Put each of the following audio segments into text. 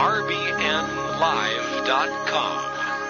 rbnlive.com.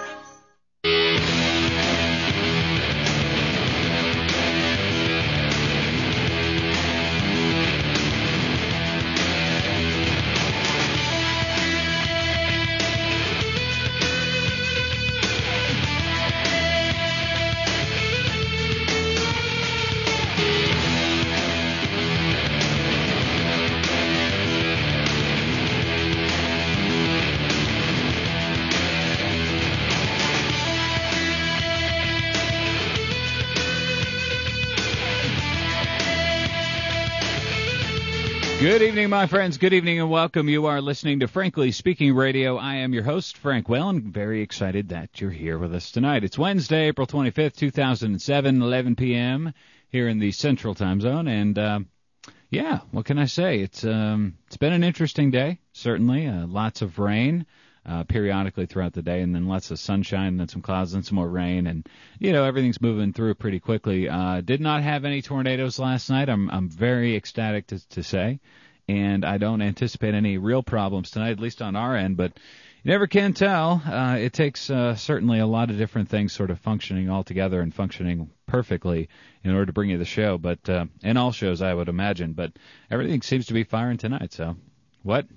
Good evening, my friends. Good evening and welcome. You are listening to Frankly Speaking Radio. I am your host, Frank Whalen. Very excited that you're here with us tonight. It's Wednesday, April 25th, 2007, 11 p.m. here in the Central Time Zone. And, yeah, what can I say? It's been an interesting day, certainly. Lots of rain periodically throughout the day, and then lots of sunshine, and then some clouds and some more rain. And, you know, everything's moving through pretty quickly. Did not have any tornadoes last night. I'm very ecstatic to say. And I don't anticipate any real problems tonight, at least on our end, but you never can tell. It takes certainly a lot of different things sort of functioning all together and functioning perfectly in order to bring you the show, but and all shows, I would imagine. But everything seems to be firing tonight, so what?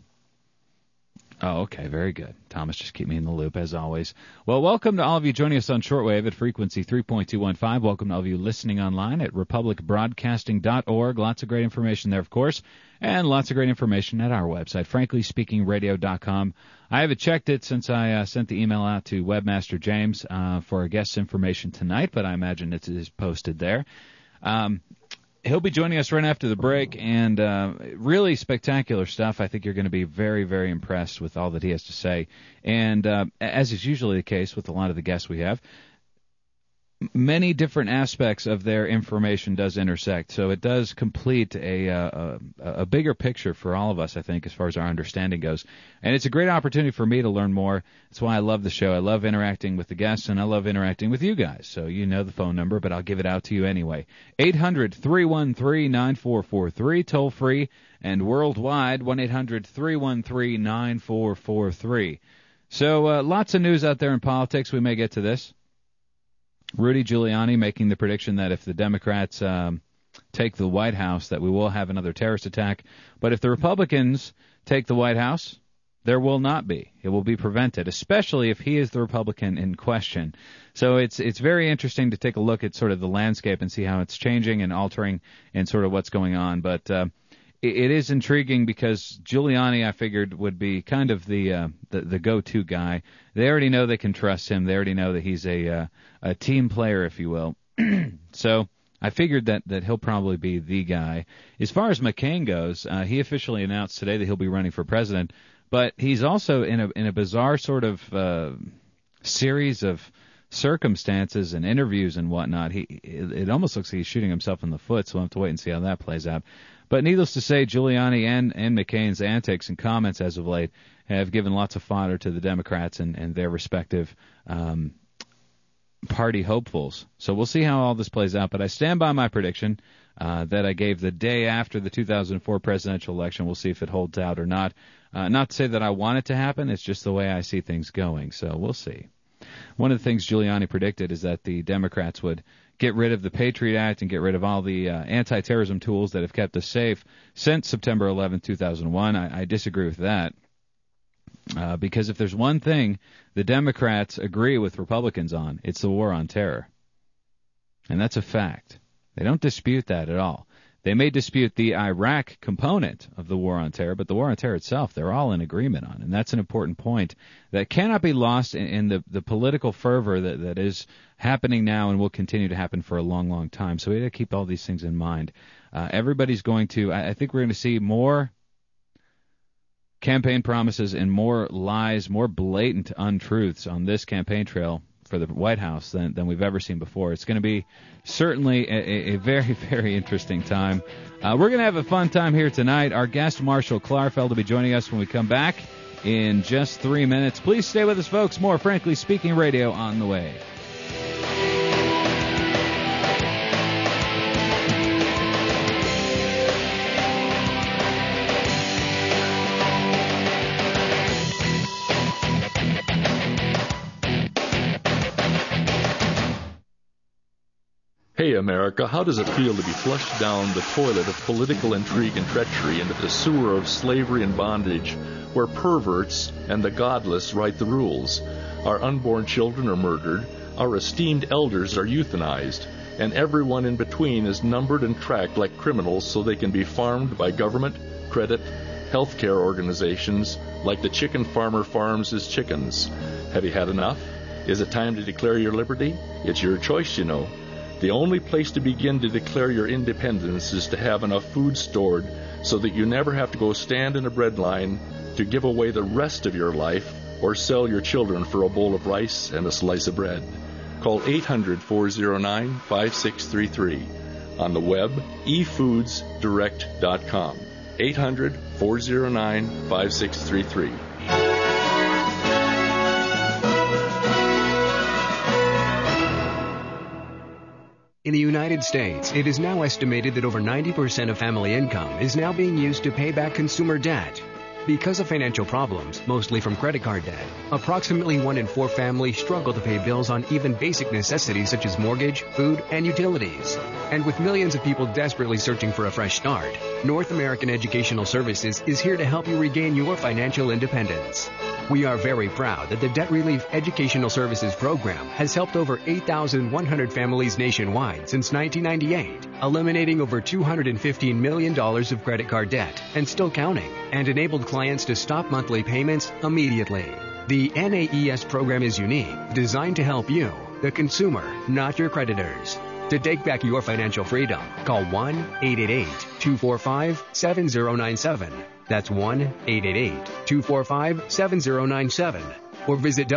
Oh, okay, very good. Thomas, just keep me in the loop, as always. Well, welcome to all of you joining us on shortwave at frequency 3.215. Welcome to all of you listening online at republicbroadcasting.org. Lots of great information there, of course, and lots of great information at our website, franklyspeakingradio.com. I haven't checked it since I sent the email out to Webmaster James for our guest information tonight, but I imagine it is posted there. He'll be joining us right after the break, and really spectacular stuff. I think you're going to be very, very impressed with all that he has to say. And as is usually the case with a lot of the guests we have, many different aspects of their information does intersect. So it does complete a bigger picture for all of us, I think, as far as our understanding goes. And it's a great opportunity for me to learn more. That's why I love the show. I love interacting with the guests, and I love interacting with you guys. So you know the phone number, but I'll give it out to you anyway. 800-313-9443, toll free, and worldwide, 1-800-313-9443. So lots of news out there in politics. We may get to this. Rudy Giuliani making the prediction that if the Democrats take the White House, that we will have another terrorist attack. But if the Republicans take the White House, there will not be. It will be prevented, especially if he is the Republican in question. So it's very interesting to take a look at sort of the landscape and see how it's changing and altering and sort of what's going on. But it is intriguing because Giuliani, I figured, would be kind of the go-to guy. They already know they can trust him. They already know that he's a team player, if you will. So I figured that he'll probably be the guy. As far as McCain goes, he officially announced today that he'll be running for president, but he's also in a bizarre sort of series of circumstances and interviews and whatnot. It almost looks like he's shooting himself in the foot, so we'll have to wait and see how that plays out. But needless to say, Giuliani and McCain's antics and comments as of late have given lots of fodder to the Democrats and their respective party hopefuls. So we'll see how all this plays out. But I stand by my prediction that I gave the day after the 2004 presidential election. We'll see if it holds out or not. Not to say that I want it to happen. It's just the way I see things going. So we'll see. One of the things Giuliani predicted is that the Democrats would get rid of the Patriot Act and get rid of all the anti-terrorism tools that have kept us safe since September 11, 2001. I disagree with that because if there's one thing the Democrats agree with Republicans on, it's the war on terror. And that's a fact. They don't dispute that at all. They may dispute the Iraq component of the war on terror, but the war on terror itself, they're all in agreement on. And that's an important point that cannot be lost in the political fervor that is happening now and will continue to happen for a long, long time. So we got to keep all these things in mind. Everybody's going to, I think we're going to see more campaign promises and more lies, more blatant untruths on this campaign trail for the White House than we've ever seen before. It's going to be certainly a very, very interesting time. We're going to have a fun time here tonight. Our guest, Marshall Klarfeld, will be joining us when we come back in just 3 minutes. Please stay with us, folks. More Frankly Speaking Radio on the way. Hey, America, how does it feel to be flushed down the toilet of political intrigue and treachery into the sewer of slavery and bondage, where perverts and the godless write the rules? Our unborn children are murdered, our esteemed elders are euthanized, and everyone in between is numbered and tracked like criminals so they can be farmed by government, credit, healthcare organizations, like the chicken farmer farms his chickens. Have you had enough? Is it time to declare your liberty? It's your choice, you know. The only place to begin to declare your independence is to have enough food stored so that you never have to go stand in a bread line to give away the rest of your life or sell your children for a bowl of rice and a slice of bread. Call 800-409-5633. On the web, efoodsdirect.com. 800-409-5633. In the United States, it is now estimated that over 90% of family income is now being used to pay back consumer debt. Because of financial problems, mostly from credit card debt, approximately 1 in 4 families struggle to pay bills on even basic necessities such as mortgage, food, and utilities. And with millions of people desperately searching for a fresh start, North American Educational Services is here to help you regain your financial independence. We are very proud that the Debt Relief Educational Services Program has helped over 8,100 families nationwide since 1998, eliminating over $215 million of credit card debt and still counting, and enabled clients to stop monthly payments immediately. The NAES program is unique, designed to help you, the consumer, not your creditors. To take back your financial freedom, call 1-888-245-7097. That's 1-888-245-7097. Or visit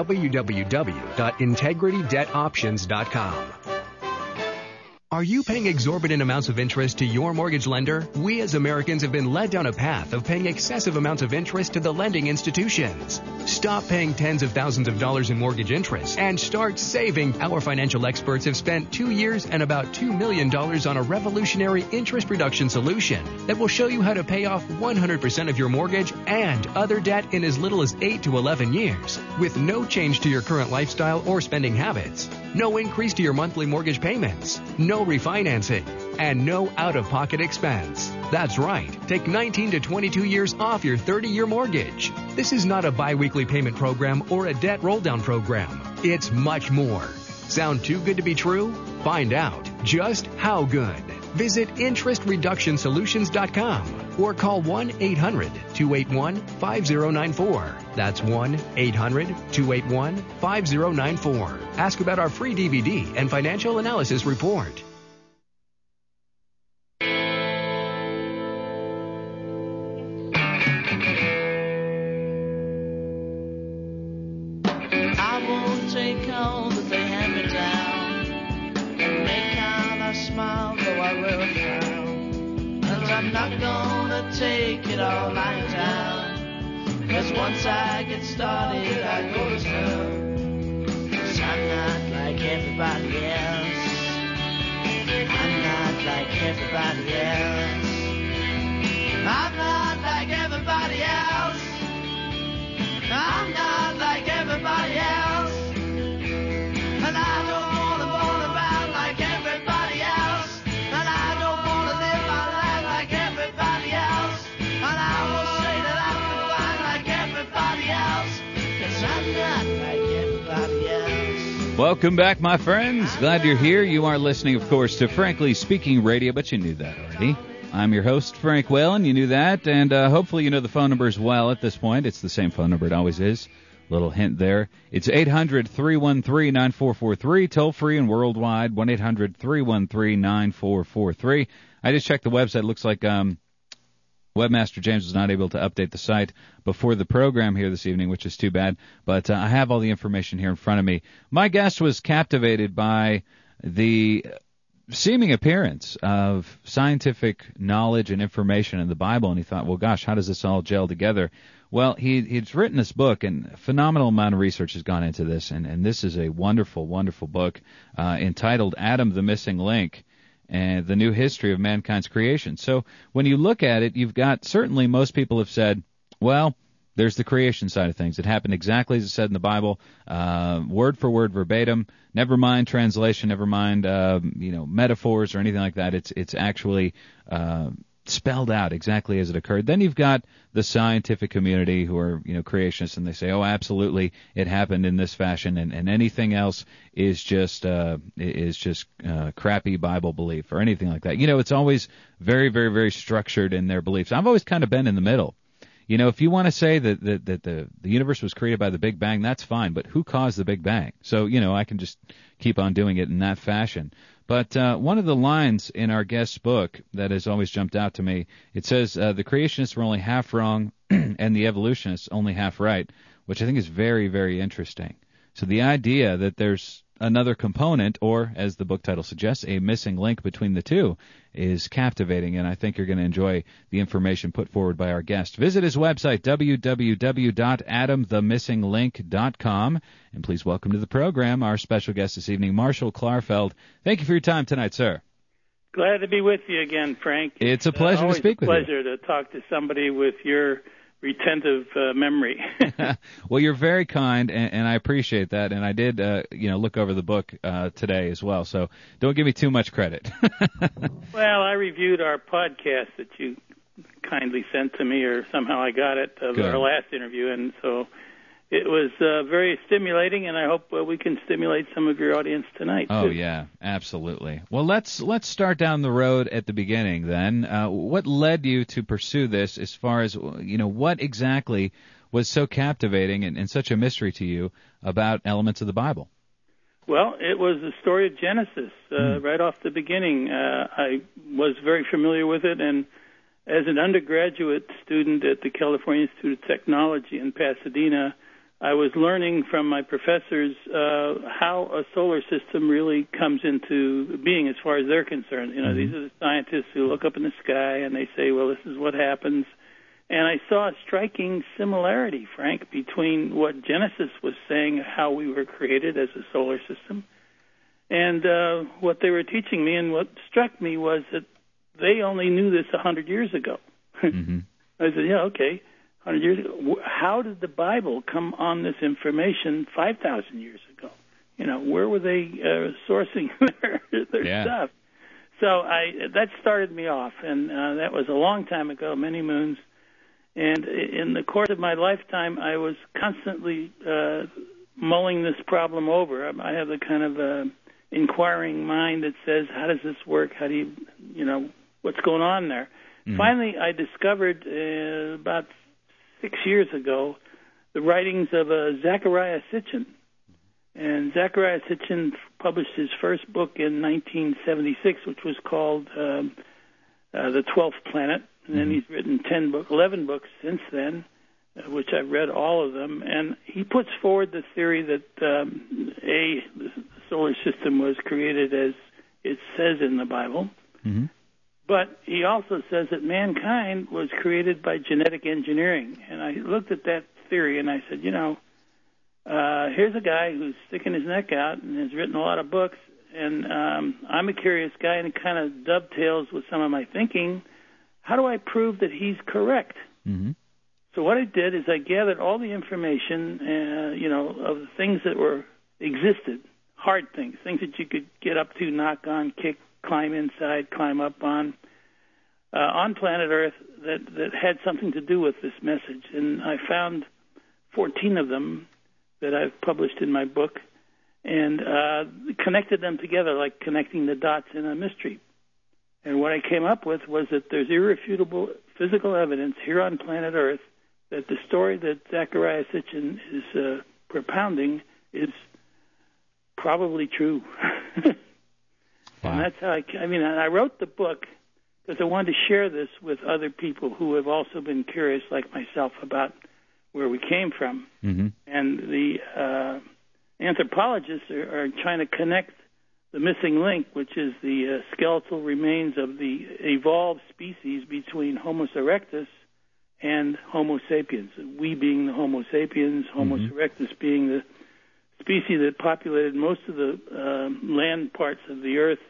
www.integritydebtoptions.com. Are you paying exorbitant amounts of interest to your mortgage lender? We as Americans have been led down a path of paying excessive amounts of interest to the lending institutions. Stop paying tens of thousands of dollars in mortgage interest and start saving. Our financial experts have spent 2 years and about $2 million on a revolutionary interest reduction solution that will show you how to pay off 100% of your mortgage and other debt in as little as 8 to 11 years with no change to your current lifestyle or spending habits. No increase to your monthly mortgage payments, no refinancing, and no out-of-pocket expense. That's right. Take 19 to 22 years off your 30-year mortgage. This is not a bi-weekly payment program or a debt roll-down program. It's much more. Sound too good to be true? Find out just how good. Visit interestreductionsolutions.com or call 1-800-281-5094. That's 1-800-281-5094. Ask about our free DVD and financial analysis report. I won't take all that they hand me down and make out I smile though I will frown. 'Cause I'm not gonna take it all lying down. 'Cause once I get started I go to town. 'Cause I'm not like everybody else. I'm not like everybody else. I'm not like everybody else. I'm not like everybody else. And I don't wanna roll around like everybody else. And I don't wanna live my life like everybody else. And I will say that I'm fine like everybody else. 'Cause I'm not like everybody else. Welcome back, my friends. Glad you're here. You are listening, of course, to Frankly Speaking Radio, but you knew that already. I'm your host, Frank Whalen. You knew that, and hopefully you know the phone number as well at this point. It's the same phone number it always is. Little hint there. It's 800-313-9443, toll-free and worldwide, 1-800-313-9443. I just checked the website. It looks like Webmaster James was not able to update the site before the program here this evening, which is too bad. But I have all the information here in front of me. My guest was captivated by the seeming appearance of scientific knowledge and information in the Bible, and he thought, well, gosh, how does this all gel together? Well, he's written this book, and a phenomenal amount of research has gone into this, and this is a wonderful, wonderful book entitled Adam the Missing Link, and the New History of Mankind's Creation. So when you look at it, you've got, certainly most people have said, well, there's the creation side of things. It happened exactly as it said in the Bible, word for word, verbatim. Never mind translation, never mind metaphors or anything like that. It's actually spelled out exactly as it occurred. Then you've got the scientific community who are creationists, and they say, oh, absolutely, it happened in this fashion, and anything else is just crappy Bible belief or anything like that. It's always very, very, very structured in their beliefs. I've always kind of been in the middle. If you want to say that the universe was created by the Big Bang, that's fine, but who caused the Big Bang? So, I can just keep on doing it in that fashion. But one of the lines in our guest's book that has always jumped out to me, it says, the creationists were only half wrong and the evolutionists only half right, which I think is very, very interesting. So the idea that there's another component, or, as the book title suggests, a missing link between the two, is captivating, and I think you're going to enjoy the information put forward by our guest. Visit his website, www.adamthemissinglink.com, and please welcome to the program our special guest this evening, Marshall Klarfeld. Thank you for your time tonight, sir. Glad to be with you again, Frank. It's a pleasure to speak with you. Always a pleasure to talk to somebody with your retentive memory. Well, you're very kind, and I appreciate that. And I did, look over the book today as well. So don't give me too much credit. Well, I reviewed our podcast that you kindly sent to me, or somehow I got it, of our last interview, and so it was very stimulating, and I hope we can stimulate some of your audience tonight. Oh, too. yeah, absolutely. Well, let's start down the road at the beginning then. What led you to pursue this as far as, what exactly was so captivating and such a mystery to you about elements of the Bible? Well, it was the story of Genesis right off the beginning. I was very familiar with it, and as an undergraduate student at the California Institute of Technology in Pasadena, I was learning from my professors how a solar system really comes into being as far as they're concerned. These are the scientists who look up in the sky and they say, well, this is what happens. And I saw a striking similarity, Frank, between what Genesis was saying, how we were created as a solar system, and what they were teaching me. And what struck me was that they only knew this 100 years ago. Mm-hmm. I said, yeah, okay. 100 years ago. How did the Bible come on this information 5,000 years ago? Where were they sourcing their stuff? So that started me off, and that was a long time ago, many moons. And in the course of my lifetime, I was constantly mulling this problem over. I have the kind of inquiring mind that says, how does this work? How do you, what's going on there? Mm-hmm. Finally, I discovered about 6 years ago the writings of Zecharia Sitchin. And Zecharia Sitchin published his first book in 1976, which was called The 12th Planet. And then he's written 11 books since then, which I've read all of them. And he puts forward the theory that, the solar system was created as it says in the Bible. Mm-hmm. But he also says that mankind was created by genetic engineering. And I looked at that theory and I said, here's a guy who's sticking his neck out and has written a lot of books. And I'm a curious guy, and it kind of dovetails with some of my thinking. How do I prove that he's correct? Mm-hmm. So what I did is I gathered all the information, of the things that existed, hard things that you could get up to, knock on, kick, climb inside, climb up on planet Earth that had something to do with this message. And I found 14 of them that I've published in my book and connected them together like connecting the dots in a mystery. And what I came up with was that there's irrefutable physical evidence here on planet Earth that the story that Zecharia Sitchin is propounding is probably true. Wow. And that's how I wrote the book because I wanted to share this with other people who have also been curious, like myself, about where we came from. Mm-hmm. And the anthropologists are trying to connect the missing link, which is the skeletal remains of the evolved species between Homo erectus and Homo sapiens, we being the Homo sapiens, Homo erectus being the species that populated most of the land parts of the Earth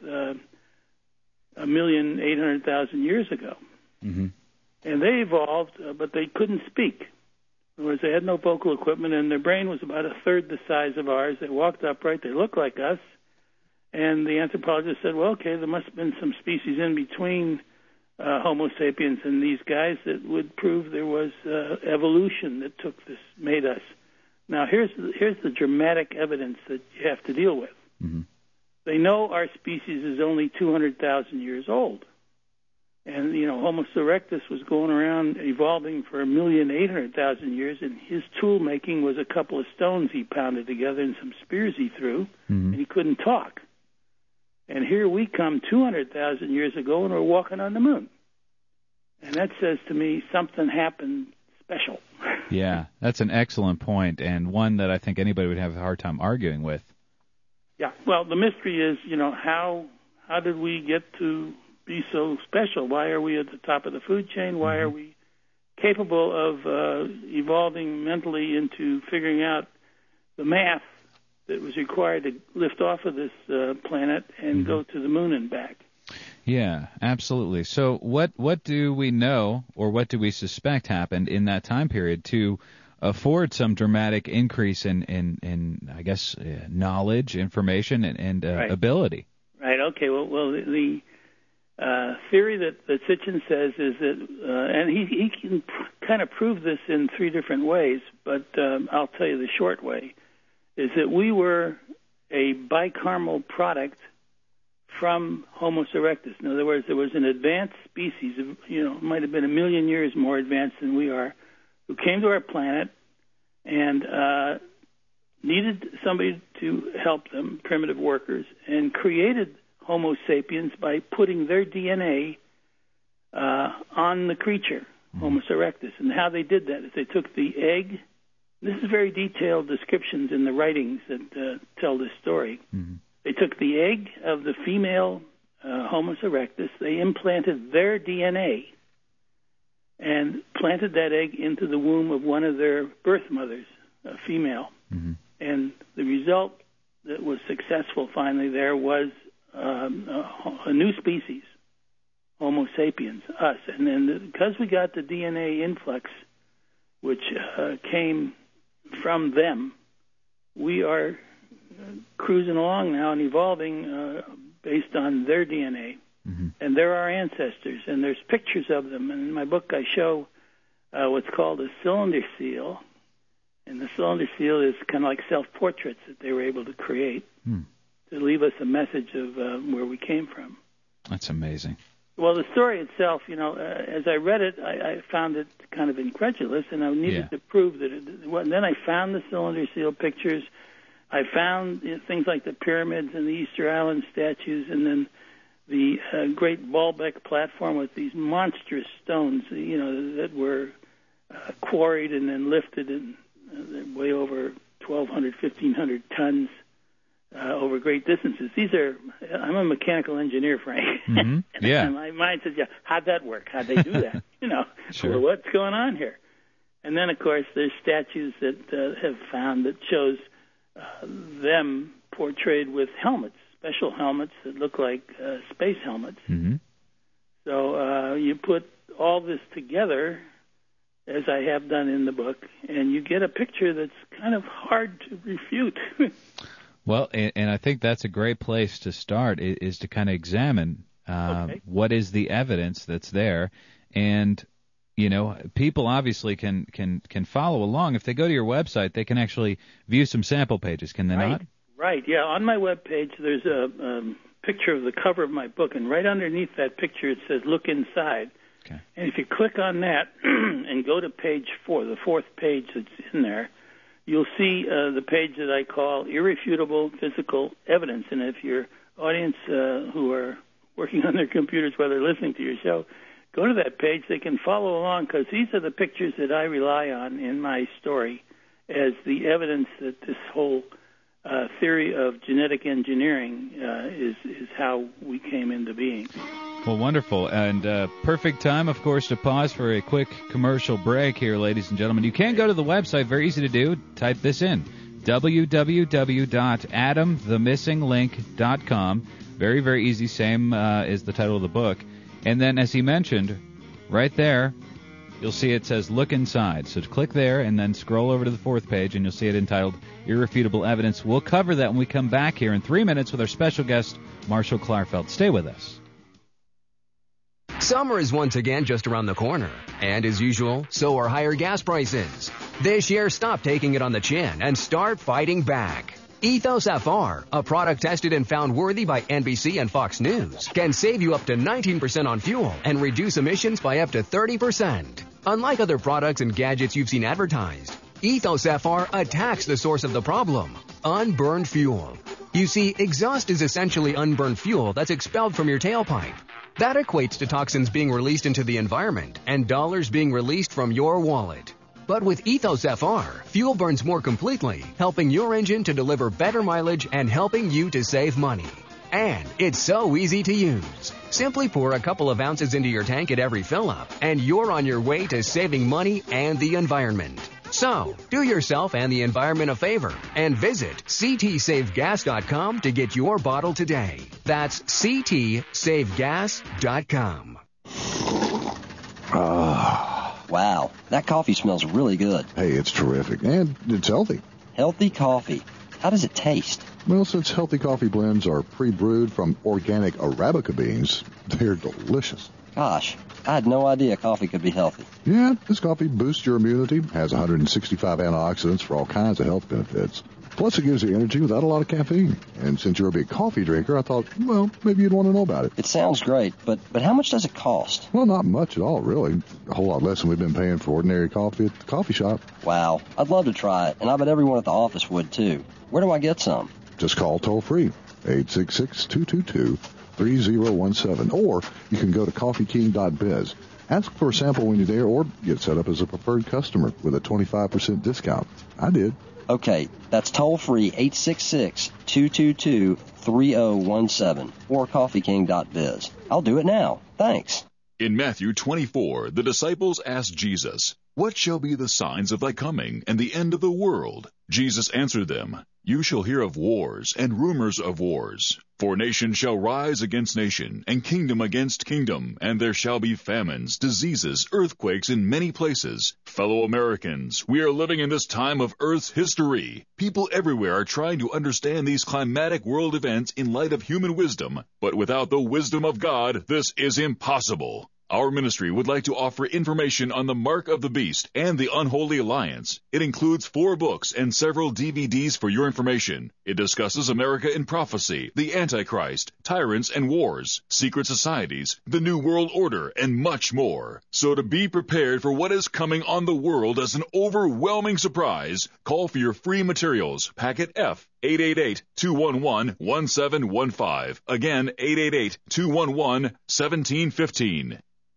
1,800,000 years ago. Mm-hmm. And they evolved, but they couldn't speak. In other words, they had no vocal equipment, and their brain was about a third the size of ours. They walked upright. They looked like us. And the anthropologist said, well, okay, there must have been some species in between Homo sapiens and these guys that would prove there was evolution that made us. Now, here's the dramatic evidence that you have to deal with. Mm-hmm. They know our species is only 200,000 years old. And, Homo erectus was going around evolving for 1,800,000 years, and his tool making was a couple of stones he pounded together and some spears he threw, and he couldn't talk. And here we come 200,000 years ago, and we're walking on the moon. And that says to me something happened special. Yeah, that's an excellent point, and one that I think anybody would have a hard time arguing with. Yeah, well, the mystery is, how did we get to be so special? Why are we at the top of the food chain? Why are we capable of evolving mentally into figuring out the math that was required to lift off of this planet and go to the moon and back? Yeah, absolutely. So what do we know, or what do we suspect happened in that time period to afford some dramatic increase in I guess, knowledge, information, and right. ability? Right. Okay. Well, the theory that Sitchin says is that, and he can kind of prove this in three different ways, but I'll tell you the short way, is that we were a bicameral product from Homo erectus. In other words, there was an advanced species, might have been 1 million years more advanced than we are, who came to our planet and needed somebody to help them, primitive workers, and created Homo sapiens by putting their DNA on the creature, Homo erectus. And how they did that is they took the egg. This is very detailed descriptions in the writings that tell this story. Mm-hmm. They took the egg of the female Homo erectus, they implanted their DNA and planted that egg into the womb of one of their birth mothers, a female. Mm-hmm. And the result that was successful finally there was a new species, Homo sapiens, us. And then because we got the DNA influx, which came from them, we are cruising along now and evolving based on their DNA. Mm-hmm. And they're our ancestors, and there's pictures of them. And in my book I show what's called a cylinder seal. And the cylinder seal is kind of like self-portraits that they were able to create to leave us a message of where we came from. That's amazing. Well, the story itself, as I read it, I found it kind of incredulous, and I needed to prove that it wasn't. Then I found the cylinder seal pictures. I found things like the pyramids and the Easter Island statues, and then the great Baalbek platform with these monstrous stones, that were quarried and then lifted and way over 1,200, 1,500 tons over great distances. I'm a mechanical engineer, Frank. Mm-hmm. Yeah. And my mind says, how'd that work? How'd they do that? Sure. Well, what's going on here? And then, of course, there's statues that have found that shows them portrayed with helmets, special helmets that look like space helmets. Mm-hmm. So you put all this together, as I have done in the book, and you get a picture that's kind of hard to refute. Well, and I think that's a great place to start, is to kind of examine what is the evidence that's there. And, people obviously can follow along. If they go to your website, they can actually view some sample pages, can they not? Right, yeah. On my webpage, there's a picture of the cover of my book, and right underneath that picture it says, "Look inside." Okay. And if you click on that and go to page 4, the fourth page that's in there, you'll see the page that I call Irrefutable Physical Evidence. And if your audience who are working on their computers while they're listening to your show, go to that page, they can follow along, because these are the pictures that I rely on in my story as the evidence that this whole theory of genetic engineering is how we came into being. Well, wonderful. And perfect time, of course, to pause for a quick commercial break here, ladies and gentlemen. You can go to the website. Very easy to do. Type this in, www.adamthemissinglink.com. Very, very easy. Same is the title of the book. And then, as he mentioned, right there, you'll see it says Look Inside. So click there and then scroll over to the fourth page, and you'll see it entitled Irrefutable Evidence. We'll cover that when we come back here in 3 minutes with our special guest, Marshall Clarfeld. Stay with us. Summer is once again just around the corner. And as usual, so are higher gas prices. This year, stop taking it on the chin and start fighting back. Ethos FR, a product tested and found worthy by NBC and Fox News, can save you up to 19% on fuel and reduce emissions by up to 30%. Unlike other products and gadgets you've seen advertised, Ethos FR attacks the source of the problem, unburned fuel. You see, exhaust is essentially unburned fuel that's expelled from your tailpipe. That equates to toxins being released into the environment and dollars being released from your wallet. But with Ethos FR, fuel burns more completely, helping your engine to deliver better mileage and helping you to save money. And it's so easy to use. Simply pour a couple of ounces into your tank at every fill-up, and you're on your way to saving money and the environment. So, do yourself and the environment a favor and visit ctsavegas.com to get your bottle today. That's ctsavegas.com. Wow, that coffee smells really good. Hey, it's terrific, and it's healthy. Healthy coffee. How does it taste? Well, since healthy coffee blends are pre-brewed from organic Arabica beans, they're delicious. Gosh, I had no idea coffee could be healthy. Yeah, this coffee boosts your immunity, has 165 antioxidants for all kinds of health benefits. Plus, it gives you energy without a lot of caffeine. And since you're a big coffee drinker, I thought, well, maybe you'd want to know about it. It sounds great, but how much does it cost? Well, not much at all, really. A whole lot less than we've been paying for ordinary coffee at the coffee shop. Wow, I'd love to try it, and I bet everyone at the office would, too. Where do I get some? Just call toll-free, 866-222-3017, or you can go to coffeeking.biz. Ask for a sample when you're there, or get set up as a preferred customer with a 25% discount. I did. Okay, that's toll-free, 866-222-3017, or coffeeking.biz. I'll do it now. Thanks. In Matthew 24, the disciples asked Jesus, "What shall be the signs of thy coming and the end of the world?" Jesus answered them, "You shall hear of wars and rumors of wars. For nation shall rise against nation, and kingdom against kingdom, and there shall be famines, diseases, earthquakes in many places. Fellow Americans, we are living in this time of Earth's history. People everywhere are trying to understand these climatic world events in light of human wisdom, but without the wisdom of God, this is impossible. Our ministry would like to offer information on the Mark of the Beast and the Unholy Alliance. It includes 4 books and several DVDs for your information. It discusses America in prophecy, the Antichrist, tyrants and wars, secret societies, the New World Order, and much more. So to be prepared for what is coming on the world as an overwhelming surprise, call for your free materials, packet F, 888-211-1715. Again, 888-211-1715.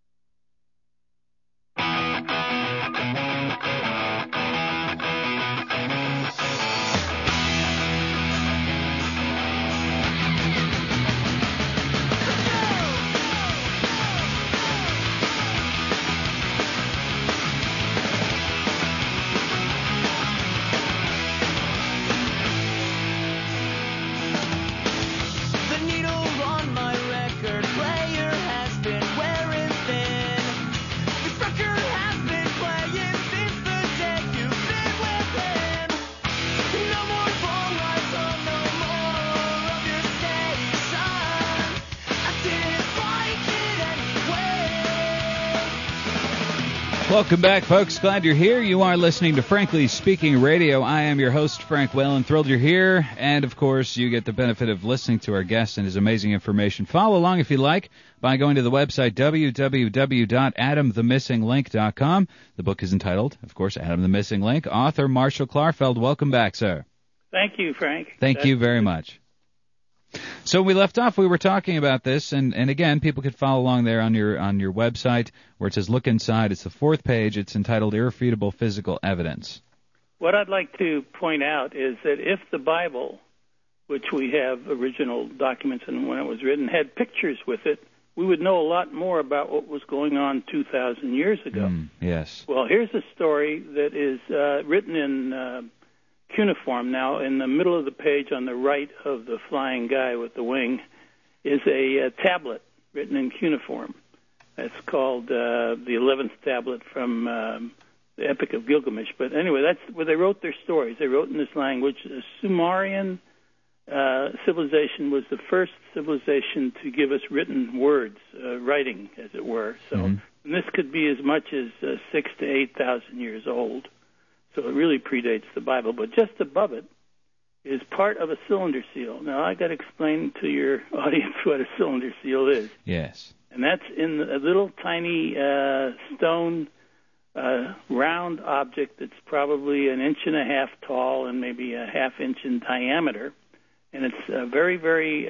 Welcome back, folks. Glad you're here. You are listening to Frankly Speaking Radio. I am your host, Frank Whalen. Thrilled you're here. And, of course, you get the benefit of listening to our guest and his amazing information. Follow along if you like by going to the website www.adamthemissinglink.com. The book is entitled, of course, Adam the Missing Link. Author Marshall Clarfeld. Welcome back, sir. Thank you, Frank. Thank you very much. So we left off, we were talking about this, and again, people could follow along there on your website where it says Look Inside. It's the 4th page. It's entitled Irrefutable Physical Evidence. What I'd like to point out is that if the Bible, which we have original documents and when it was written, had pictures with it, we would know a lot more about what was going on 2,000 years ago. Yes. Well, here's a story that is written in cuneiform. Now, in the middle of the page on the right of the flying guy with the wing is a tablet written in cuneiform. That's called the 11th tablet from the Epic of Gilgamesh. But anyway, that's where they wrote their stories. They wrote in this language. The Sumerian civilization was the first civilization to give us written words, writing, as it were. So and this could be as much as 6,000 to 8,000 years old. So it really predates the Bible. But just above it is part of a cylinder seal. Now, I got to explain to your audience what a cylinder seal is. Yes. And that's in a little tiny stone round object that's probably 1.5 inches tall and maybe 1/2 inch in diameter. And it's a very, very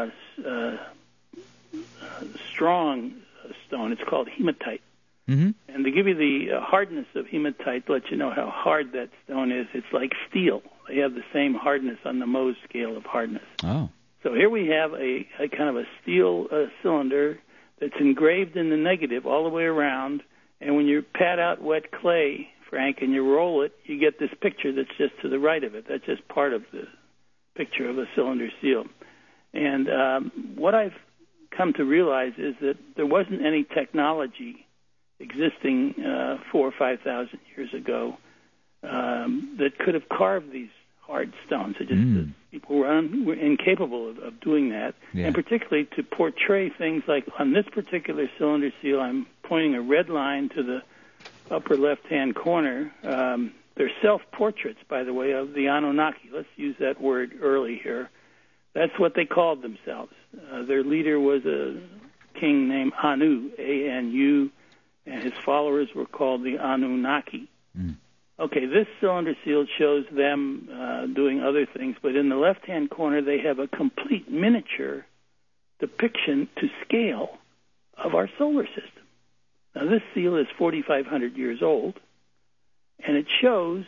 strong stone. It's called hematite. Mm-hmm. And to give you the hardness of hematite, to let you know how hard that stone is, it's like steel. They have the same hardness on the Mohs scale of hardness. Oh. So here we have a kind of a steel cylinder that's engraved in the negative all the way around. And when you pat out wet clay, Frank, and you roll it, you get this picture that's just to the right of it. That's just part of the picture of a cylinder seal. And what I've come to realize is that there wasn't any technology existing 4,000 or 5,000 years ago that could have carved these hard stones. It just people were incapable of doing that, and particularly to portray things like on this particular cylinder seal, I'm pointing a red line to the upper left-hand corner. They're self-portraits, by the way, of the Anunnaki. Let's use that word early here. That's what they called themselves. Their leader was a king named Anu, A-N-U, and his followers were called the Anunnaki. Okay, this cylinder seal shows them doing other things, but in the left-hand corner they have a complete miniature depiction to scale of our solar system. Now, this seal is 4,500 years old, and it shows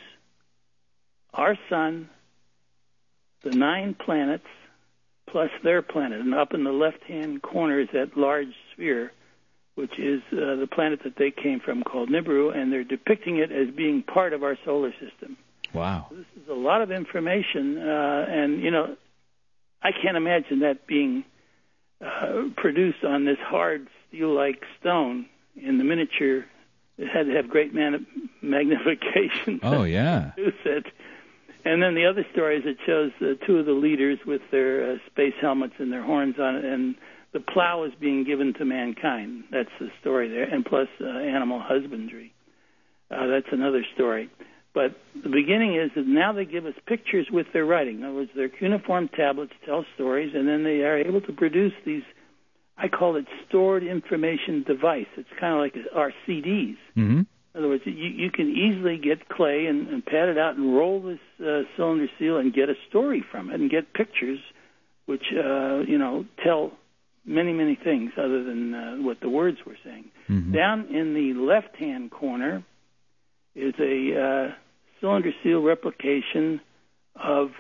our sun, the 9 planets, plus their planet. And up in the left-hand corner is that large sphere, which is the planet that they came from called Nibiru, and they're depicting it as being part of our solar system. Wow. So this is a lot of information, and, you know, I can't imagine that being produced on this hard steel-like stone in the miniature. It had to have great magnification. Oh, yeah. To produce it. And then the other story is it shows 2 of the leaders with their space helmets and their horns on it, and the plow is being given to mankind. That's the story there, and plus animal husbandry. That's another story. But the beginning is that now they give us pictures with their writing. In other words, their cuneiform tablets tell stories, and then they are able to produce these, I call it stored information device. It's kind of like our CDs. Mm-hmm. In other words, you can easily get clay and pat it out and roll this cylinder seal and get a story from it and get pictures which, tell many, many things other than what the words were saying. Mm-hmm. Down in the left-hand corner is a cylinder seal replication of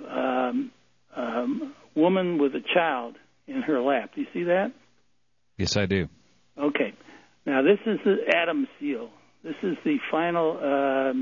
a woman with a child in her lap. Do you see that? Yes, I do. Okay. Now, this is the Adam seal. This is the final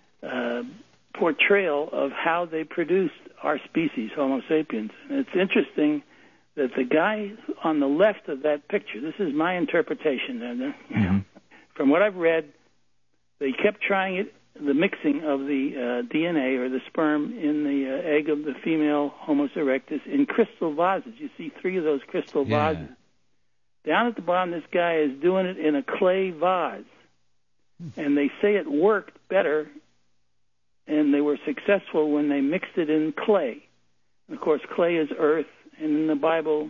portrayal of how they produced our species, Homo sapiens. And it's interesting that the guy on the left of that picture, this is my interpretation, from what I've read, they kept trying it, the mixing of the DNA or the sperm in the egg of the female Homo erectus in crystal vases. You see 3 of those crystal vases. Down at the bottom, this guy is doing it in a clay vase. And they say it worked better, and they were successful when they mixed it in clay. And of course, clay is earth, and in the Bible,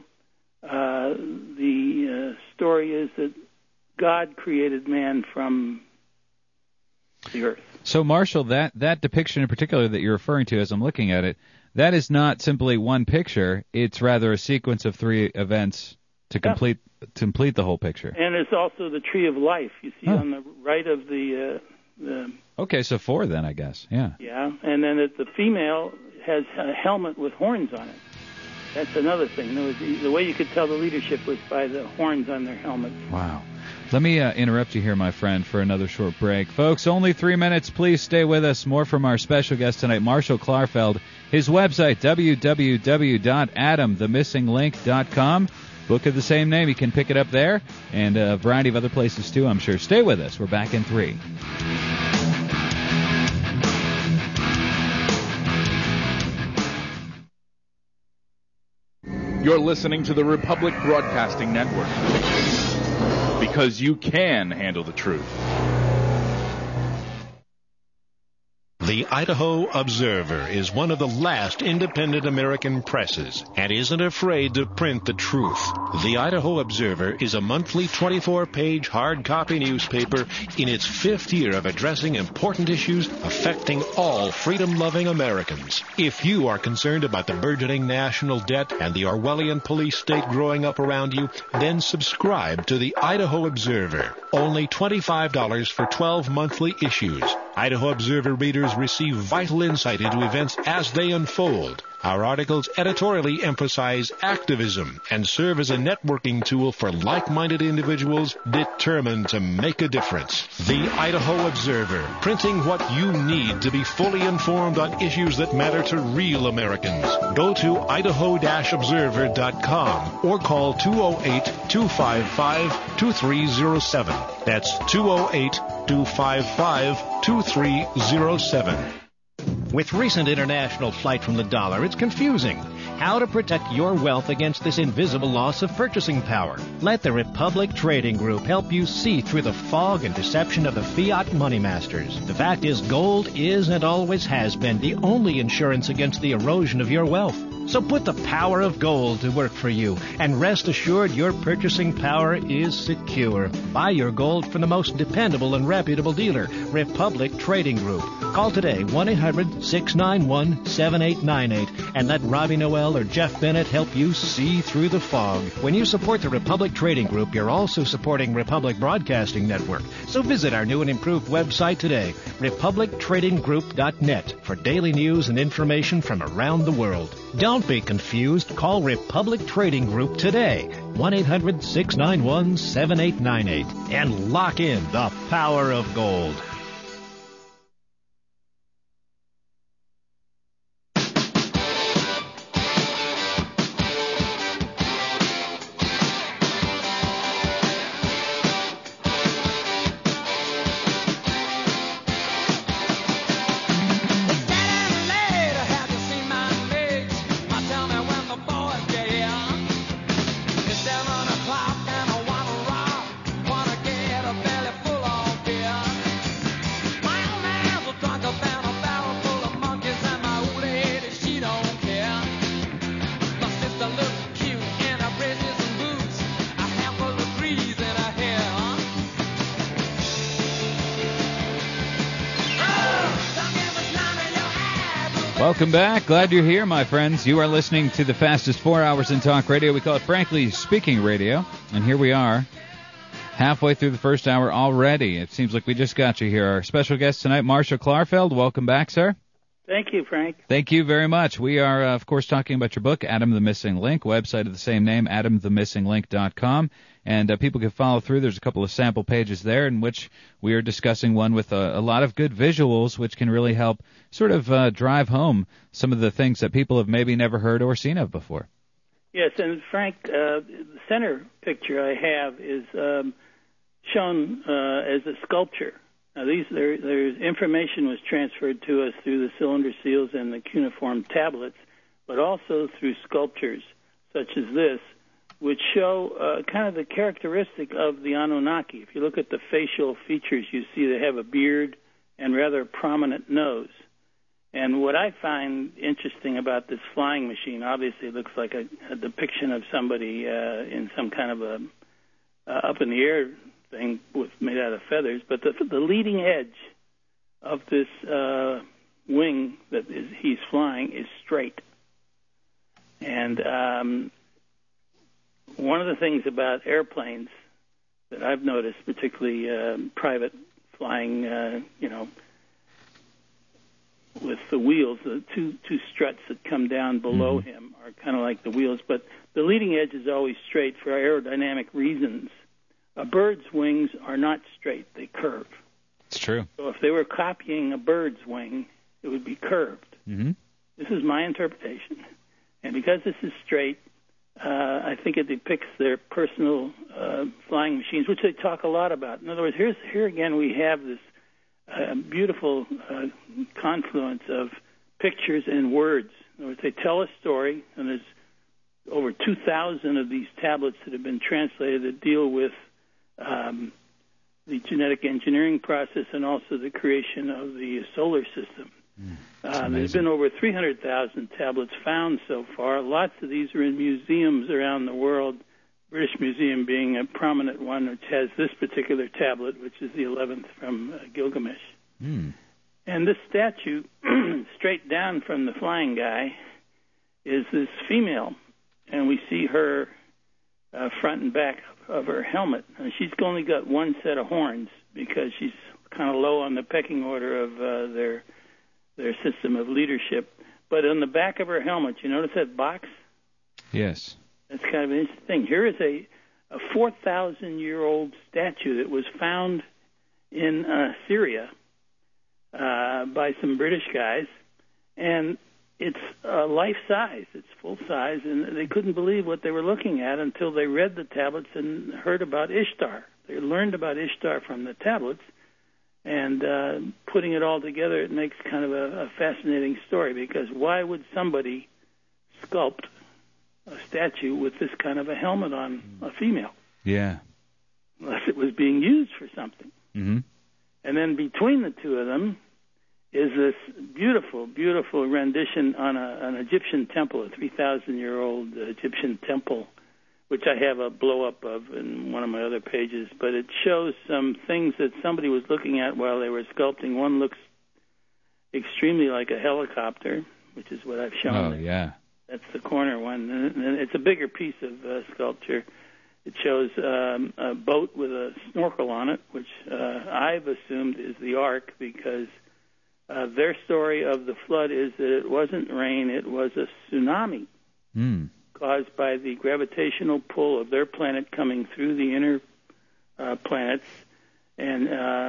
the story is that God created man from the earth. So, Marshall, that depiction in particular that you're referring to as I'm looking at it, that is not simply one picture. It's rather a sequence of 3 events to complete the whole picture. And it's also the tree of life. You see on the right of the Okay, so 4 then, I guess. Yeah. Yeah, and then the female has a helmet with horns on it. That's another thing. The way you could tell the leadership was by the horns on their helmets. Wow. Let me interrupt you here, my friend, for another short break. Folks, only 3 minutes. Please stay with us. More from our special guest tonight, Marshall Klarfeld. His website, www.adamthemissinglink.com. Book of the same name. You can pick it up there, and a variety of other places, too, I'm sure. Stay with us. We're back in 3. You're listening to the Republic Broadcasting Network, because you can handle the truth. The Idaho Observer is one of the last independent American presses and isn't afraid to print the truth. The Idaho Observer is a monthly 24-page hard copy newspaper in its 5th year of addressing important issues affecting all freedom-loving Americans. If you are concerned about the burgeoning national debt and the Orwellian police state growing up around you, then subscribe to the Idaho Observer. Only $25 for 12 monthly issues. Idaho Observer readers receive vital insight into events as they unfold. Our articles editorially emphasize activism and serve as a networking tool for like-minded individuals determined to make a difference. The Idaho Observer, printing what you need to be fully informed on issues that matter to real Americans. Go to idaho-observer.com or call 208-255-2307. That's 208-255-2307. With recent international flight from the dollar, it's confusing. How to protect your wealth against this invisible loss of purchasing power? Let the Republic Trading Group help you see through the fog and deception of the fiat money masters. The fact is, gold is and always has been the only insurance against the erosion of your wealth. So put the power of gold to work for you, and rest assured your purchasing power is secure. Buy your gold from the most dependable and reputable dealer, Republic Trading Group. Call today, 1-800-691-7898, and let Robbie Noel or Jeff Bennett help you see through the fog. When you support the Republic Trading Group, you're also supporting Republic Broadcasting Network. So visit our new and improved website today, republictradinggroup.net, for daily news and information from around the world. Don't be confused. Call Republic Trading Group today, 1-800-691-7898, and lock in the power of gold. Welcome back. Glad you're here, my friends. You are listening to the fastest 4 hours in talk radio. We call it Frankly Speaking Radio. And here we are, halfway through the first hour already. It seems like we just got you here. Our special guest tonight, Marshall Klarfeld. Welcome back, sir. Thank you, Frank. Thank you very much. We are, of course, talking about your book, Adam the Missing Link, website of the same name, adamthemissinglink.com. And people can follow through. There's a couple of sample pages there in which we are discussing one with a lot of good visuals, which can really help sort of drive home some of the things that people have maybe never heard or seen of before. Yes, and Frank, the center picture I have is shown as a sculpture. Now, there's information was transferred to us through the cylinder seals and the cuneiform tablets, but also through sculptures such as this, which show kind of the characteristic of the Anunnaki. If you look at the facial features, you see they have a beard and rather prominent nose. And what I find interesting about this flying machine, obviously it looks like a depiction of somebody in some kind of a up in the air thing made out of feathers, but the leading edge of this wing that he's flying is straight. And one of the things about airplanes that I've noticed, particularly private flying, the wheels. The two struts that come down below him are kind of like the wheels, but the leading edge is always straight for aerodynamic reasons. A bird's wings are not straight; they curve. It's true. So if they were copying a bird's wing, it would be curved. Mm-hmm. This is my interpretation, and because this is straight, I think it depicts their personal flying machines, which they talk a lot about. In other words, here again we have this beautiful confluence of pictures and words. In other words, they tell a story, and there's over 2,000 of these tablets that have been translated that deal with the genetic engineering process and also the creation of the solar system. There's been over 300,000 tablets found so far. Lots of these are in museums around the world, British Museum being a prominent one, which has this particular tablet, which is the 11th from Gilgamesh. And this statue, straight down from the flying guy, is this female, and we see her front and back of her helmet. And she's only got one set of horns because she's kind of low on the pecking order of their system of leadership. But on the back of her helmet, you notice that box? Yes. That's kind of an interesting thing. Here is a 4,000-year-old statue that was found in Syria by some British guys, and it's life-size. It's full-size, and they couldn't believe what they were looking at until they read the tablets and heard about Ishtar. They learned about Ishtar from the tablets, and putting it all together, it makes kind of a fascinating story, because why would somebody sculpt a statue with this kind of a helmet on a female? Yeah. Unless it was being used for something. Mm-hmm. And then between the two of them is this beautiful, beautiful rendition on an Egyptian temple, a 3,000-year-old Egyptian temple, which I have a blow-up of in one of my other pages. But it shows some things that somebody was looking at while they were sculpting. One looks extremely like a helicopter, which is what I've shown. Oh, yeah. That's the corner one. And it's a bigger piece of sculpture. It shows a boat with a snorkel on it, which I've assumed is the Ark, because their story of the flood is that it wasn't rain, it was a tsunami caused by the gravitational pull of their planet coming through the inner planets and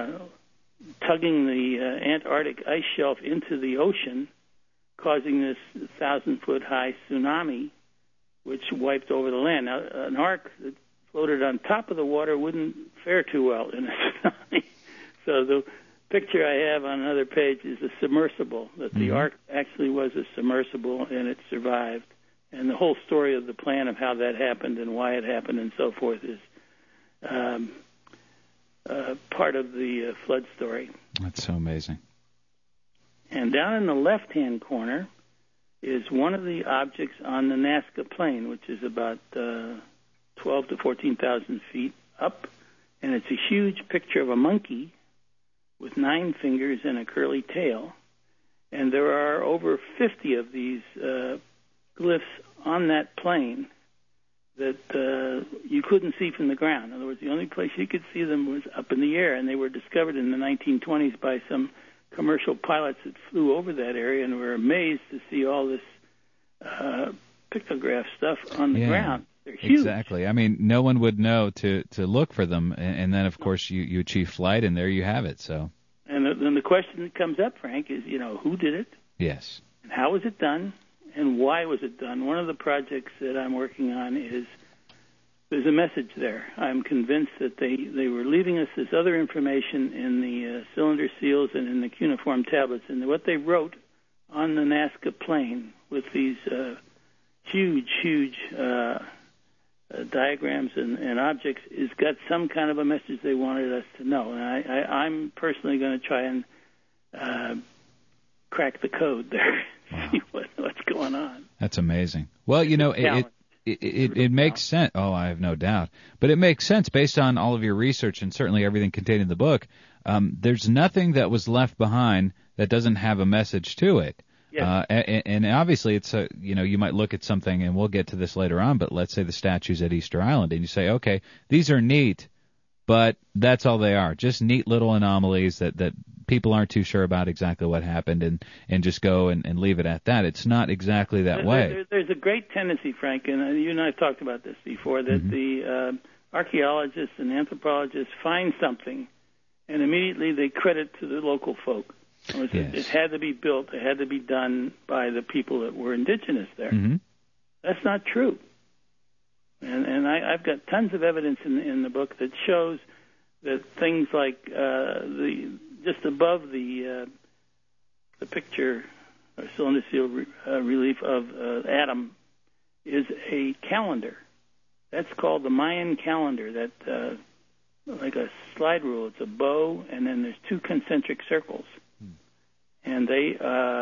tugging the Antarctic ice shelf into the ocean, causing this 1,000-foot-high tsunami, which wiped over the land. Now, an ark that floated on top of the water wouldn't fare too well in a tsunami. So the picture I have on another page is a submersible, that the ark actually was a submersible and it survived. And the whole story of the plan of how that happened and why it happened and so forth is part of the flood story. That's so amazing. And down in the left-hand corner is one of the objects on the Nazca Plain, which is about 12 to 14,000 feet up. And it's a huge picture of a monkey with 9 fingers and a curly tail. And there are over 50 of these glyphs on that plain that you couldn't see from the ground. In other words, the only place you could see them was up in the air, and they were discovered in the 1920s by some commercial pilots that flew over that area and were amazed to see all this pictograph stuff on the ground. They're huge. Exactly. I mean, no one would know to look for them, and then, of course, you achieve flight, and there you have it. So. And then the question that comes up, Frank, is, who did it? Yes. And how was it done? And why was it done? One of the projects that I'm working on is there's a message there. I'm convinced that they were leaving us this other information in the cylinder seals and in the cuneiform tablets. And what they wrote on the Nazca Plain with these huge diagrams and objects has got some kind of a message they wanted us to know. And I'm personally going to try and crack the code there. Wow. See what's going on. That's amazing. Well, it makes sense. Oh, I have no doubt. But it makes sense based on all of your research and certainly everything contained in the book. There's nothing that was left behind that doesn't have a message to it. Yes. And obviously it's you might look at something, and we'll get to this later on, but let's say the statues at Easter Island, and you say, okay, these are neat, but that's all they are. Just neat little anomalies that people aren't too sure about exactly what happened and just go and leave it at that. It's not exactly that way. There's a great tendency, Frank, and you and I have talked about this before, that the archaeologists and anthropologists find something and immediately they credit to the local folk. It had to be built, it had to be done by the people that were indigenous there. Mm-hmm. That's not true. And I've got tons of evidence in the book that shows that things like just above the picture, cylinder seal relief of Adam, is a calendar. That's called the Mayan calendar. That like a slide rule. It's a bow, and then there's two concentric circles. And they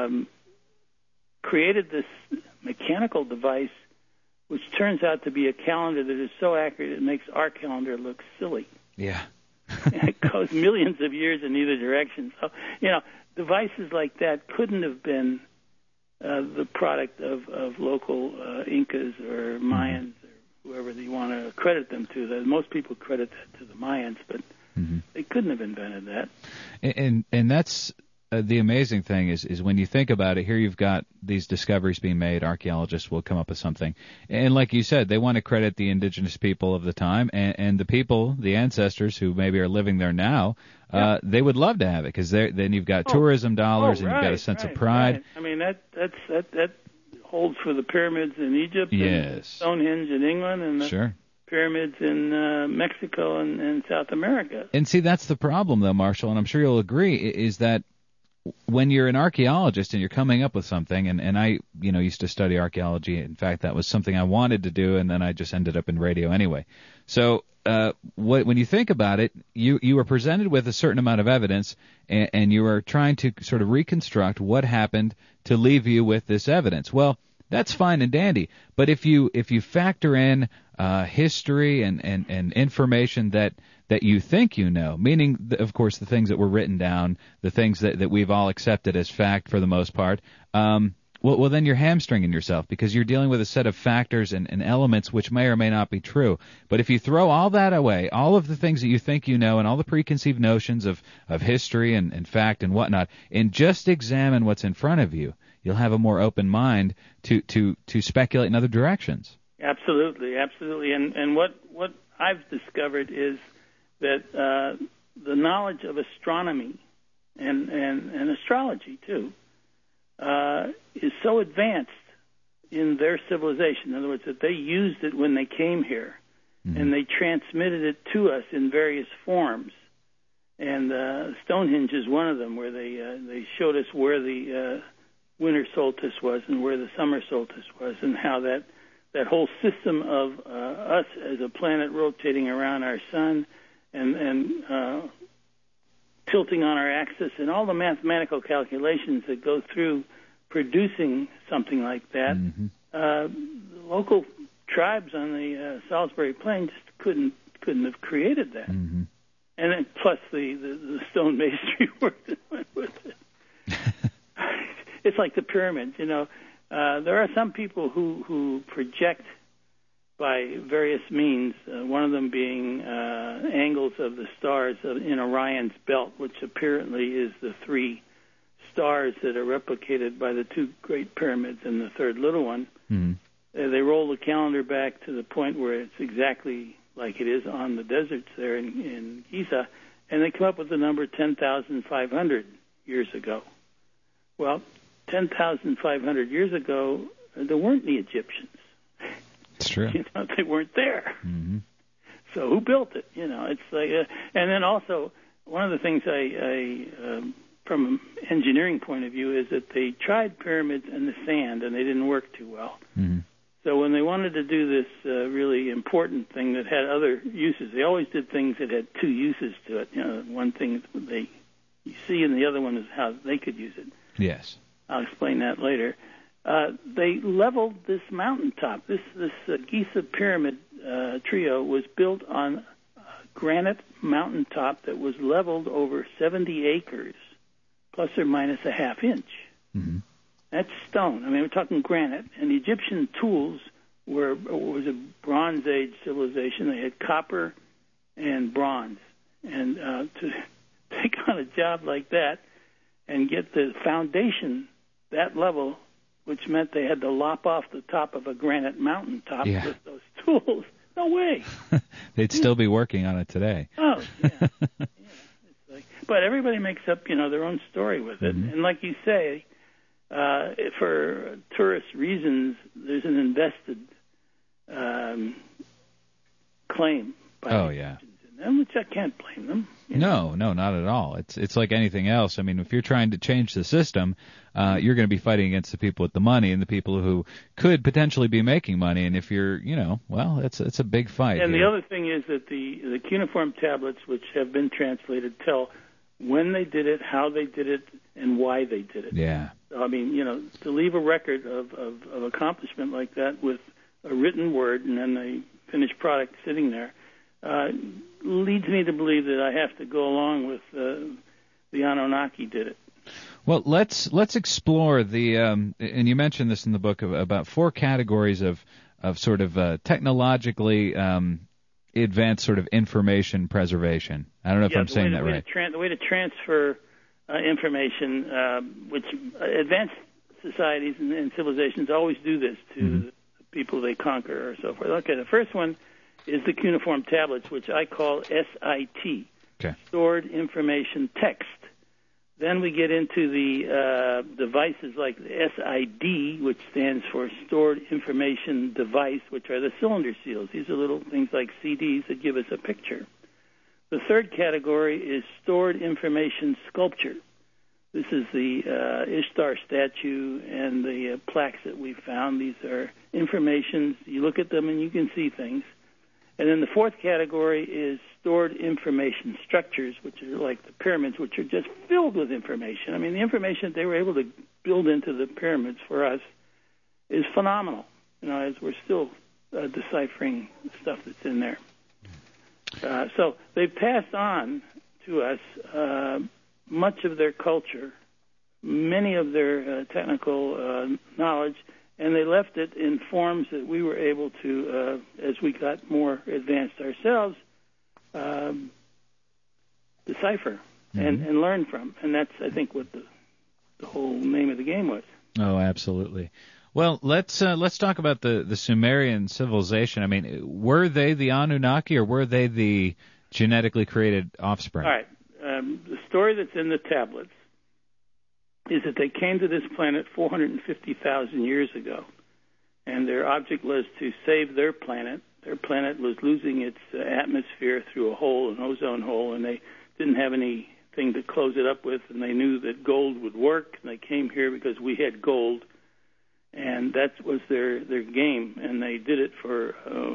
created this mechanical device, which turns out to be a calendar that is so accurate it makes our calendar look silly. Yeah. It goes millions of years in either direction. So, devices like that couldn't have been the product of local Incas or Mayans or whoever you want to credit them to. Most people credit that to the Mayans, but they couldn't have invented that. And that's the amazing thing is when you think about it, here you've got these discoveries being made, archaeologists will come up with something. And like you said, they want to credit the indigenous people of the time, and the people, the ancestors who maybe are living there now, they would love to have it, because then you've got tourism dollars and you've got a sense of pride. Right. I mean, that holds for the pyramids in Egypt, and Stonehenge in England, and the pyramids in Mexico and South America. And see, that's the problem, though, Marshall, and I'm sure you'll agree, is that when you're an archaeologist and you're coming up with something, and I, used to study archaeology. In fact, that was something I wanted to do, and then I just ended up in radio anyway. So when you think about it, you were presented with a certain amount of evidence, and you were trying to sort of reconstruct what happened to leave you with this evidence. Well, that's fine and dandy, but if you factor in history and information that you think you know, meaning, of course, the things that were written down, the things that we've all accepted as fact for the most part, well, then you're hamstringing yourself, because you're dealing with a set of factors and elements which may or may not be true. But if you throw all that away, all of the things that you think you know and all the preconceived notions of history and fact and whatnot, and just examine what's in front of you, you'll have a more open mind to speculate in other directions. Absolutely. And what I've discovered is that the knowledge of astronomy and astrology too is so advanced in their civilization. In other words, that they used it when they came here, and they transmitted it to us in various forms. And Stonehenge is one of them, where they showed us where the winter solstice was and where the summer solstice was, and how that whole system of us as a planet rotating around our sun and tilting on our axis, and all the mathematical calculations that go through producing something like that. The local tribes on the Salisbury Plain just couldn't have created that. And then plus the stone masonry work that went with it. It's like the pyramids, there are some people who project by various means, one of them being angles of the stars in Orion's belt, which apparently is the three stars that are replicated by the two great pyramids and the third little one. They roll the calendar back to the point where it's exactly like it is on the deserts there in Giza, and they come up with the number 10,500 years ago. Well, 10,500 years ago, there weren't any Egyptians. It's true. They weren't there. So who built it? It's like, and then also one of the things I from an engineering point of view, is that they tried pyramids in the sand and they didn't work too well. So when they wanted to do this really important thing that had other uses, they always did things that had two uses to it. One thing you see, and the other one is how they could use it. Yes. I'll explain that later. They leveled this mountaintop. This Giza pyramid trio was built on a granite mountaintop that was leveled over 70 acres, plus or minus a half inch. That's stone. I mean, we're talking granite. And the Egyptian tools was a Bronze Age civilization. They had copper and bronze. And to take on a job like that and get the foundation that level, which meant they had to lop off the top of a granite mountaintop with those tools. No way. They'd still be working on it today. Oh, yeah. But everybody makes up, their own story with it. And like you say, for tourist reasons, there's an invested claim by in them, which I can't blame them. No, not at all. It's like anything else. I mean, if you're trying to change the system, you're going to be fighting against the people with the money and the people who could potentially be making money. And if you're, it's a big fight. And the other thing is that the cuneiform tablets, which have been translated, tell when they did it, how they did it, and why they did it. Yeah. So, I mean, to leave a record of accomplishment like that with a written word and then a finished product sitting there leads me to believe that I have to go along with the Anunnaki did it. Well, let's explore the and you mentioned this in the book about 4 categories of sort of technologically advanced sort of information preservation. I don't know if I'm saying that right. The way to transfer information, which advanced societies and civilizations always do this to the people they conquer or so forth. Okay, the first one is the cuneiform tablets, which I call SIT, Stored Information Text. Then we get into the devices like the SID, which stands for Stored Information Device, which are the cylinder seals. These are little things like CDs that give us a picture. The third category is Stored Information Sculpture. This is the Ishtar statue and the plaques that we found. These are informations. You look at them and you can see things. And then the fourth category is stored information structures, which are like the pyramids, which are just filled with information. I mean, the information that they were able to build into the pyramids for us is phenomenal, as we're still deciphering stuff that's in there. So they've passed on to us much of their culture, many of their technical knowledge, and they left it in forms that we were able to, as we got more advanced ourselves, decipher and learn from. And that's, I think, what the whole name of the game was. Oh, absolutely. Well, let's talk about the Sumerian civilization. I mean, were they the Anunnaki or were they the genetically created offspring? All right. The story that's in the tablets is that they came to this planet 450,000 years ago, and their object was to save their planet. Their planet was losing its atmosphere through a hole, an ozone hole, and they didn't have anything to close it up with, and they knew that gold would work, and they came here because we had gold, and that was their game, and they did it for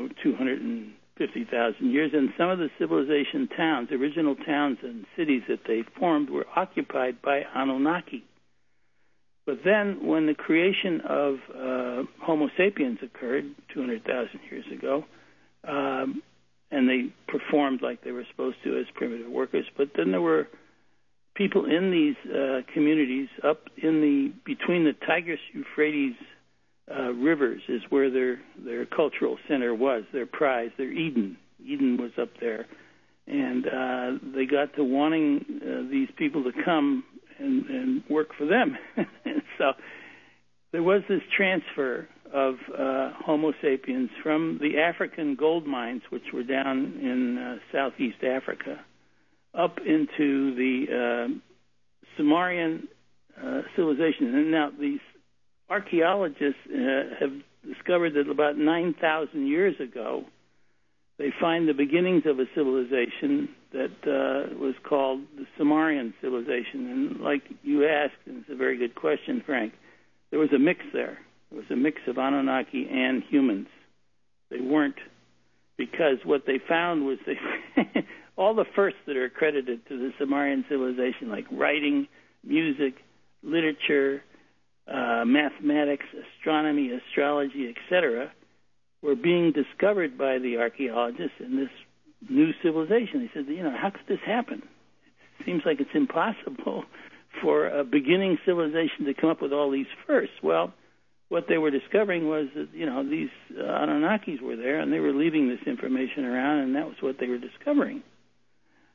250,000 years, and some of the civilization towns, original towns and cities that they formed were occupied by Anunnaki. But then when the creation of Homo sapiens occurred 200,000 years ago, and they performed like they were supposed to as primitive workers, but then there were people in these communities up in between the Tigris-Euphrates rivers is where their cultural center was, their prize, their Eden. Eden was up there. And they got to wanting these people to come and work for them. So there was this transfer of Homo sapiens from the African gold mines, which were down in southeast Africa, up into the Sumerian civilization. And now these archaeologists have discovered that about 9,000 years ago, they find the beginnings of a civilization that was called the Sumerian civilization. And like you asked, and it's a very good question, Frank, there was a mix there. There was a mix of Anunnaki and humans. They weren't, because what they found was all the firsts that are accredited to the Sumerian civilization, like writing, music, literature, mathematics, astronomy, astrology, etc., were being discovered by the archaeologists in this new civilization. They said, how could this happen? It seems like it's impossible for a beginning civilization to come up with all these firsts. Well, what they were discovering was that, these Anunnakis were there, and they were leaving this information around, and that was what they were discovering.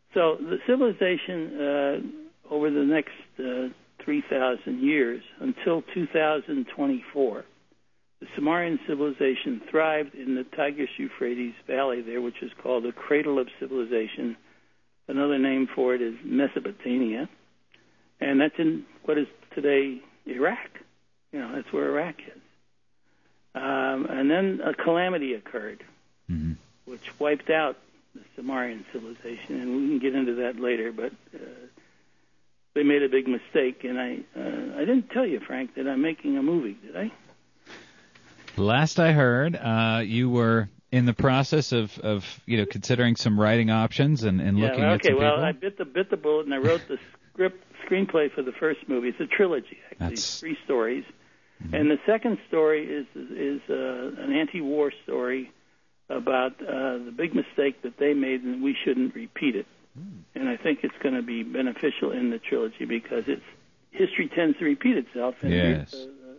So the civilization over the next 3,000 years, until 2024, the Sumerian civilization thrived in the Tigris-Euphrates Valley there, which is called the cradle of civilization. Another name for it is Mesopotamia, and that's in what is today Iraq. That's where Iraq is. And then a calamity occurred, which wiped out the Sumerian civilization, and we can get into that later, but they made a big mistake, and I didn't tell you, Frank, that I'm making a movie, did I? Last I heard, you were in the process of considering some writing options and looking at some people. Well, I bit the bullet, and I wrote the screenplay for the first movie. It's a trilogy, actually. It's 3 stories. And the second story is an anti-war story about the big mistake that they made, and we shouldn't repeat it. And I think it's going to be beneficial in the trilogy because history tends to repeat itself. And yes.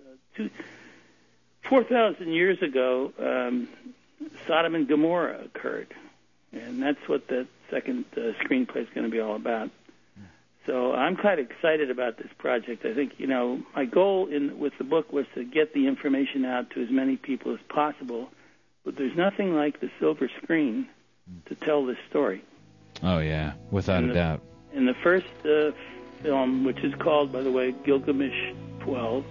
4,000 years ago, Sodom and Gomorrah occurred, and that's what the second screenplay is going to be all about. So I'm quite excited about this project. I think, my goal with the book was to get the information out to as many people as possible, but there's nothing like the silver screen to tell this story. Oh, yeah, without a doubt. In the first film, which is called, by the way, Gilgamesh 12,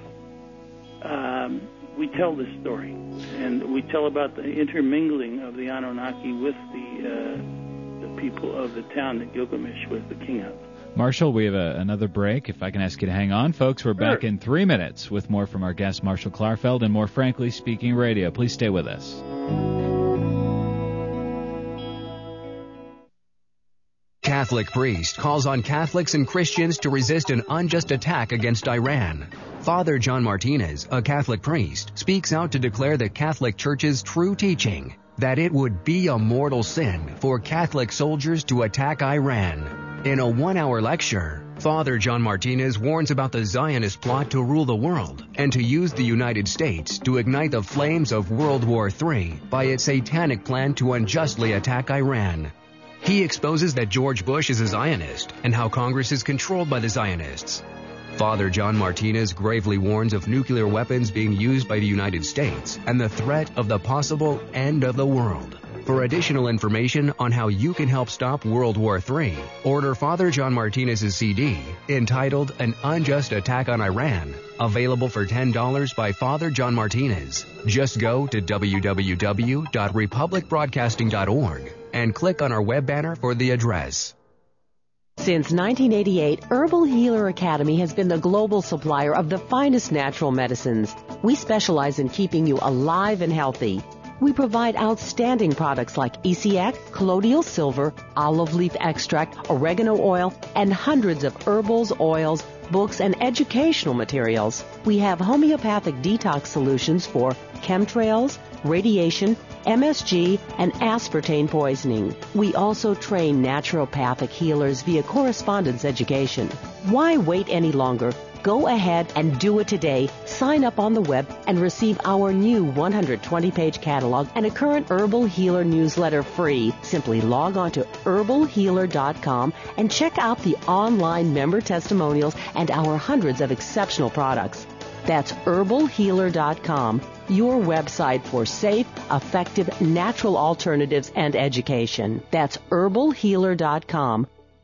we tell this story, and we tell about the intermingling of the Anunnaki with the people of the town that Gilgamesh was the king of. Marshall, we have another break. If I can ask you to hang on, folks, we're back in 3 minutes with more from our guest, Marshall Klarfeld, and more Frankly Speaking Radio. Please stay with us. Catholic priest calls on Catholics and Christians to resist an unjust attack against Iran. Father John Martinez, a Catholic priest, speaks out to declare the Catholic Church's true teaching that it would be a mortal sin for Catholic soldiers to attack Iran. In a 1-hour lecture, Father John Martinez warns about the Zionist plot to rule the world and to use the United States to ignite the flames of World War III by its satanic plan to unjustly attack Iran. He exposes that George Bush is a Zionist and how Congress is controlled by the Zionists. Father John Martinez gravely warns of nuclear weapons being used by the United States and the threat of the possible end of the world. For additional information on how you can help stop World War III, order Father John Martinez's CD entitled An Unjust Attack on Iran, available for $10 by Father John Martinez. Just go to www.republicbroadcasting.org and click on our web banner for the address. Since 1988, Herbal Healer Academy has been the global supplier of the finest natural medicines. We specialize in keeping you alive and healthy. We provide outstanding products like ECX, colloidal silver, olive leaf extract, oregano oil, and hundreds of herbals, oils, books, and educational materials. We have homeopathic detox solutions for chemtrails, radiation, MSG, and aspartame poisoning. We also train naturopathic healers via correspondence education. Why wait any longer? Go ahead and do it today. Sign up on the web and receive our new 120-page catalog and a current Herbal Healer newsletter free. Simply log on to herbalhealer.com and check out the online member testimonials and our hundreds of exceptional products. That's herbalhealer.com, your website for safe, effective, natural alternatives and education. That's herbalhealer.com.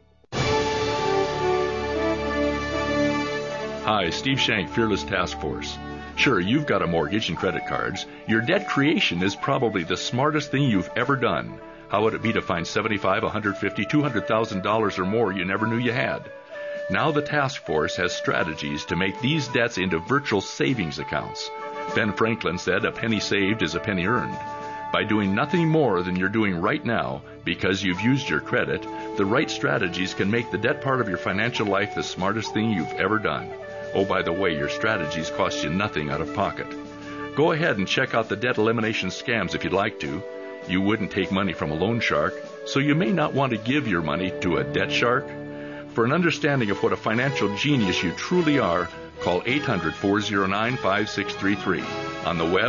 Hi, Steve Shank, Fearless Task Force. Sure, you've got a mortgage and credit cards. Your debt creation is probably the smartest thing you've ever done. How would it be to find $75,000, $150,000, $200,000 or more you never knew you had? Now the task force has strategies to make these debts into virtual savings accounts. Ben Franklin said, "A penny saved is a penny earned." By doing nothing more than you're doing right now, because you've used your credit, the right strategies can make the debt part of your financial life the smartest thing you've ever done. Oh, by the way, your strategies cost you nothing out of pocket. Go ahead and check out the debt elimination scams if you'd like to. You wouldn't take money from a loan shark, so you may not want to give your money to a debt shark. For an understanding of what a financial genius you truly are, call 800-409-5633. On the web,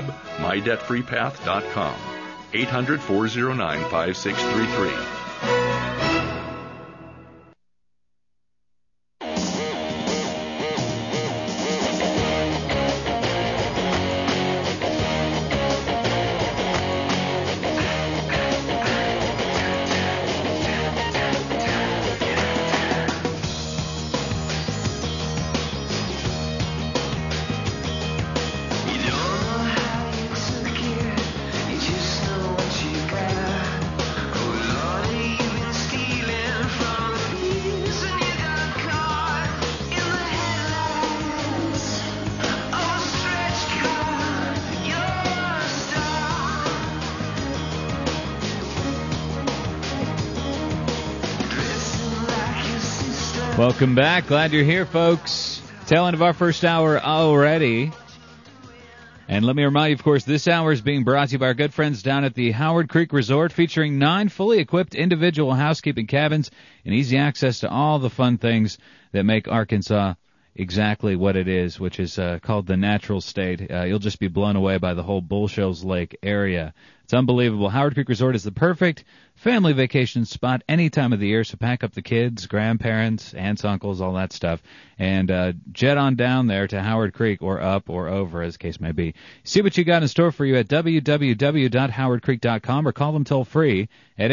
mydebtfreepath.com. 800-409-5633. Welcome back. Glad you're here, folks. Tail end of our first hour already. And let me remind you, of course, this hour is being brought to you by our good friends down at the Howard Creek Resort, featuring 9 fully equipped individual housekeeping cabins and easy access to all the fun things that make Arkansas exactly what it is, which is called the natural state. You'll just be blown away by the whole Bull Shoals Lake area. It's unbelievable. Howard Creek Resort is the perfect family vacation spot any time of the year, so pack up the kids, grandparents, aunts, uncles, all that stuff, and jet on down there to Howard Creek, or up or over, as the case may be. See what you got in store for you at www.howardcreek.com, or call them toll-free at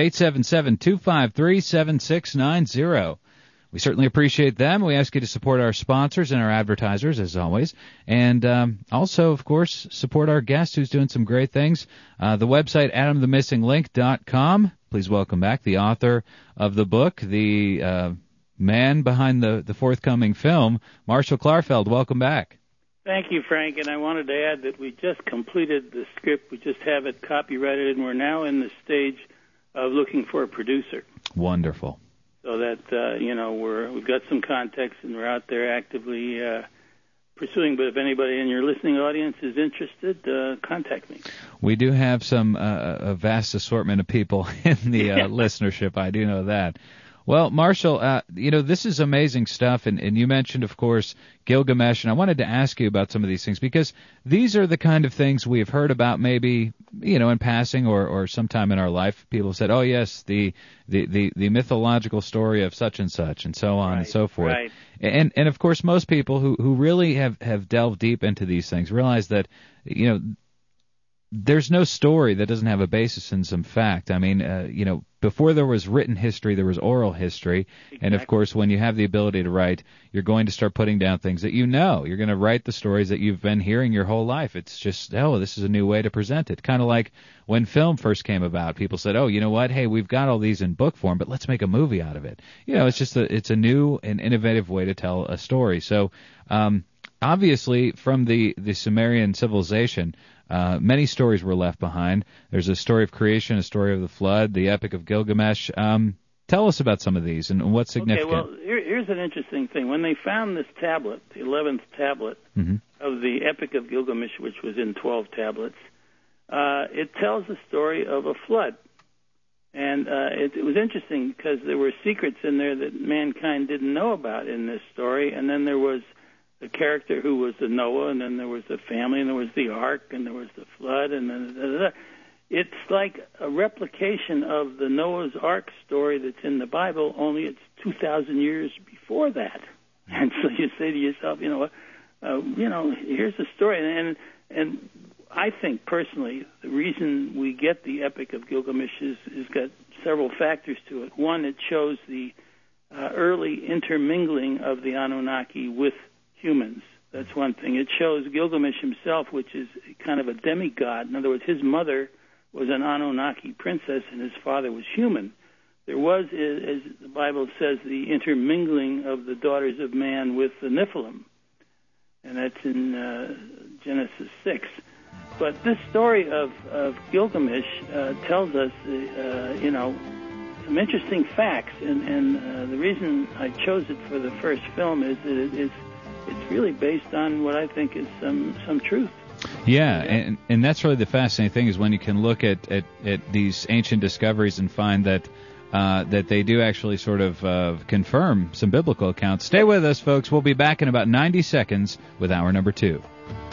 877-253-7690. We certainly appreciate them. We ask you to support our sponsors and our advertisers, as always. And also, of course, support our guest who's doing some great things. The website, AdamTheMissingLink.com. Please welcome back the author of the book, the man behind the forthcoming film, Marshall Klarfeld. Welcome back. Thank you, Frank. And I wanted to add that we just completed the script. We just have it copyrighted, and we're now in the stage of looking for a producer. Wonderful. So that, we've got some contacts and we're out there actively pursuing. But if anybody in your listening audience is interested, contact me. We do have some a vast assortment of people in the listenership. I do know that. Well, Marshall, this is amazing stuff, and you mentioned, of course, Gilgamesh, and I wanted to ask you about some of these things, because these are the kind of things we've heard about maybe, in passing or sometime in our life. People said, oh, yes, the mythological story of such and so on and so forth. Right. And of course, most people who really have delved deep into these things realize that, there's no story that doesn't have a basis in some fact. I mean, before there was written history, there was oral history. Exactly. And, of course, when you have the ability to write, you're going to start putting down things that you know. You're going to write the stories that you've been hearing your whole life. It's just, this is a new way to present it. Kind of like when film first came about. People said, you know what? Hey, we've got all these in book form, but let's make a movie out of it. It's just it's a new and innovative way to tell a story. So, obviously, from the Sumerian civilization, many stories were left behind. There's a story of creation, a story of the flood, the Epic of Gilgamesh. Tell us about some of these and what's significant. Okay, well, here's an interesting thing. When they found this tablet, the 11th tablet of the Epic of Gilgamesh, which was in 12 tablets, it tells the story of a flood. And it was interesting because there were secrets in there that mankind didn't know about in this story, and then there was the character who was the Noah, and then there was the family, and there was the ark, and there was the flood, and then it's like a replication of the Noah's Ark story that's in the Bible, only it's 2,000 years before that. And so you say to yourself, here's the story, and I think personally the reason we get the Epic of Gilgamesh is got several factors to it. One, it shows the early intermingling of the Anunnaki with humans. That's one thing. It shows Gilgamesh himself, which is kind of a demigod. In other words, his mother was an Anunnaki princess and his father was human. There was, as the Bible says, the intermingling of the daughters of man with the Nephilim, and that's in Genesis 6. But this story of Gilgamesh tells us, some interesting facts, and the reason I chose it for the first film is that it's really based on what I think is some truth. Yeah, and that's really the fascinating thing, is when you can look at these ancient discoveries and find that they do actually sort of confirm some biblical accounts. Stay with us, folks. We'll be back in about 90 seconds with hour number 2.